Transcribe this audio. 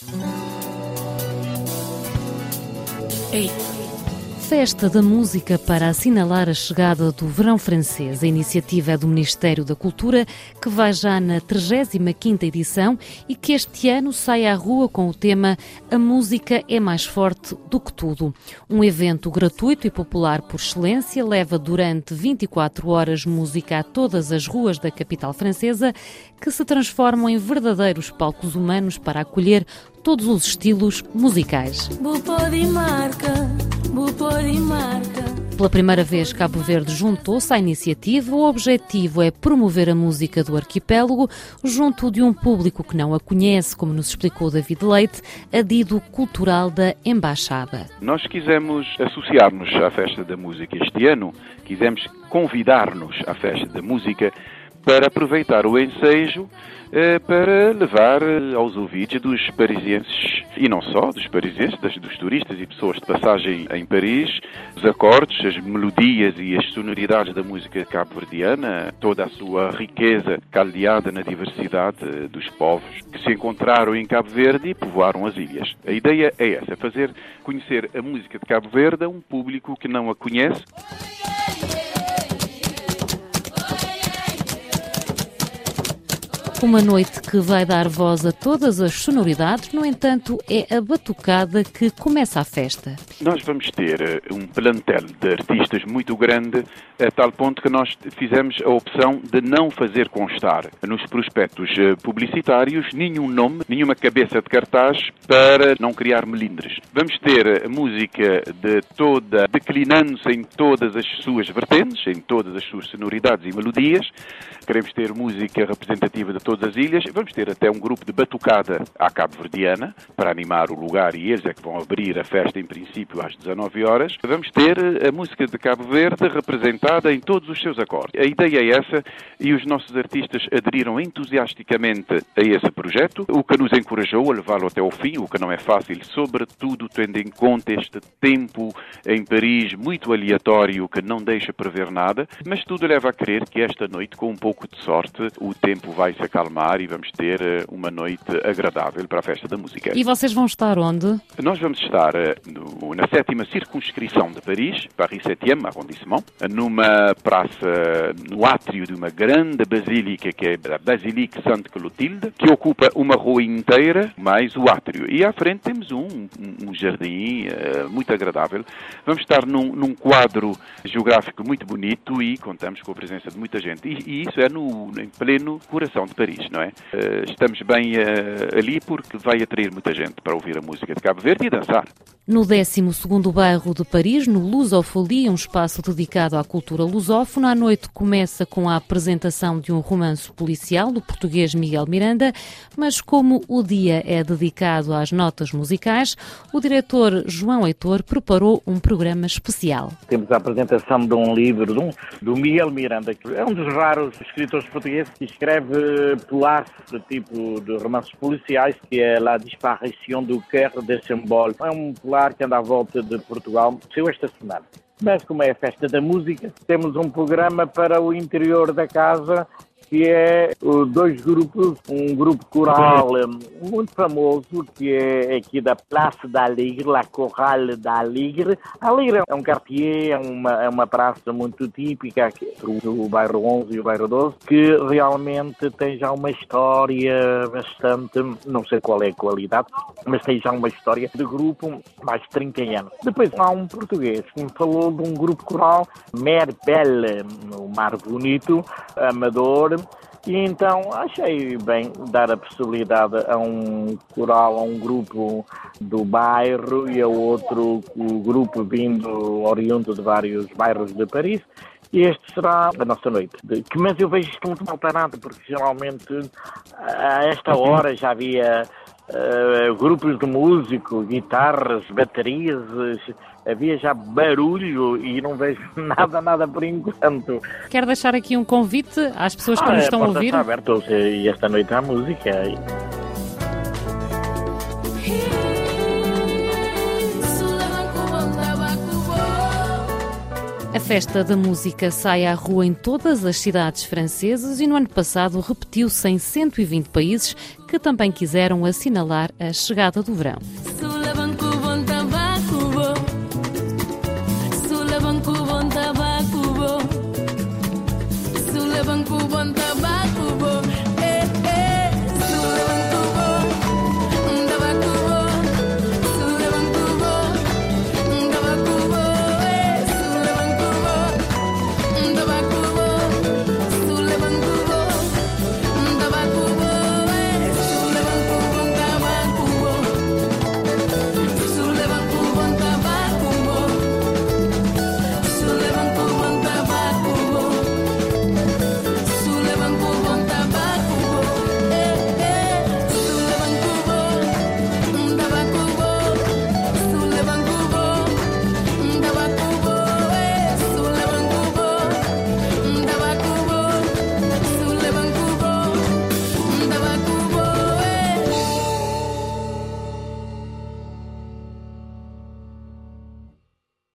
Ei. Festa da Música para assinalar a chegada do verão francês. A iniciativa é do Ministério da Cultura, que vai já na 35ª edição e que este ano sai à rua com o tema A Música é mais forte do que tudo. Um evento gratuito e popular por excelência, leva durante 24 horas música a todas as ruas da capital francesa, que se transformam em verdadeiros palcos humanos para acolher todos os estilos musicais. Pela primeira vez, Cabo Verde juntou-se à iniciativa. O objetivo é promover a música do arquipélago junto de um público que não a conhece, como nos explicou David Leite, adido cultural da Embaixada. Nós quisemos associar-nos à Festa da Música este ano, quisemos convidar-nos à Festa da Música para aproveitar o ensejo para levar aos ouvidos dos parisienses, e não só dos parisienses, dos turistas e pessoas de passagem em Paris, os acordes, as melodias e as sonoridades da música cabo-verdiana, toda a sua riqueza caldeada na diversidade dos povos que se encontraram em Cabo Verde e povoaram as ilhas. A ideia é essa, fazer conhecer a música de Cabo Verde a um público que não a conhece. Uma noite que vai dar voz a todas as sonoridades, no entanto, é a batucada que começa a festa. Nós vamos ter um plantel de artistas muito grande, a tal ponto que nós fizemos a opção de não fazer constar nos prospectos publicitários nenhum nome, nenhuma cabeça de cartaz, para não criar melindres. Vamos ter música declinando-se em todas as suas vertentes, em todas as suas sonoridades e melodias. Queremos ter música representativa de todas as ilhas. Vamos ter até um grupo de batucada à cabo-verdiana para animar o lugar, e eles é que vão abrir a festa em princípio às 19 horas. Vamos ter a música de Cabo Verde representada em todos os seus acordes. A ideia é essa, e os nossos artistas aderiram entusiasticamente a esse projeto, o que nos encorajou a levá-lo até ao fim, o que não é fácil, sobretudo tendo em conta este tempo em Paris muito aleatório que não deixa prever nada, mas tudo leva a crer que esta noite, com um pouco de sorte, o tempo vai se acalmar e vamos ter uma noite agradável para a Festa da Música. E vocês vão estar onde? Nós vamos estar na 7ª circunscrição de Paris, Paris 7e arrondissement, numa praça, no átrio de uma grande basílica, que é a Basilique Sainte-Clotilde, que ocupa uma rua inteira, mais o átrio. E à frente temos um jardim muito agradável. Vamos estar num quadro geográfico muito bonito e contamos com a presença de muita gente. E isso é em pleno coração de Paris, não é? Estamos bem ali porque vai atrair muita gente para ouvir a música de Cabo Verde e dançar. No 12º bairro de Paris, no Lusofolie, um espaço dedicado à cultura lusófona, a noite começa com a apresentação de um romance policial do português Miguel Miranda, mas como o dia é dedicado às notas musicais, o diretor João Heitor preparou um programa especial. Temos a apresentação de um livro do Miguel Miranda, que é um dos raros escritores portugueses que escreve polares, do tipo de romances policiais, que é La Disparition du Cœur de Symbole. É um polar que anda à volta de Portugal, saiu esta semana. Mas como é a Festa da Música, temos um programa para o interior da casa, que é dois grupos, um grupo coral muito famoso, que é aqui da Place d'Aligre, La Chorale d'Aligre. Aligre é um quartier, é uma praça muito típica aqui, do bairro 11 e o bairro 12, que realmente tem já uma história bastante, não sei qual é a qualidade, mas tem já uma história de grupo mais de 30 anos. Depois há um português que me falou de um grupo coral, Mer Belle, no Mar Bonito, amador. E então achei bem dar a possibilidade a um coral, a um grupo do bairro e a outro grupo vindo oriundo de vários bairros de Paris. E este será a nossa noite. Mas eu vejo isto muito mal parado, porque geralmente a esta hora já havia grupos de músico, guitarras, baterias, havia já barulho e não vejo nada por enquanto. Quero deixar aqui um convite às pessoas que nos estão a ouvir. Está aberto, e esta noite há música. A Festa da Música sai à rua em todas as cidades francesas e no ano passado repetiu-se em 120 países que também quiseram assinalar a chegada do verão.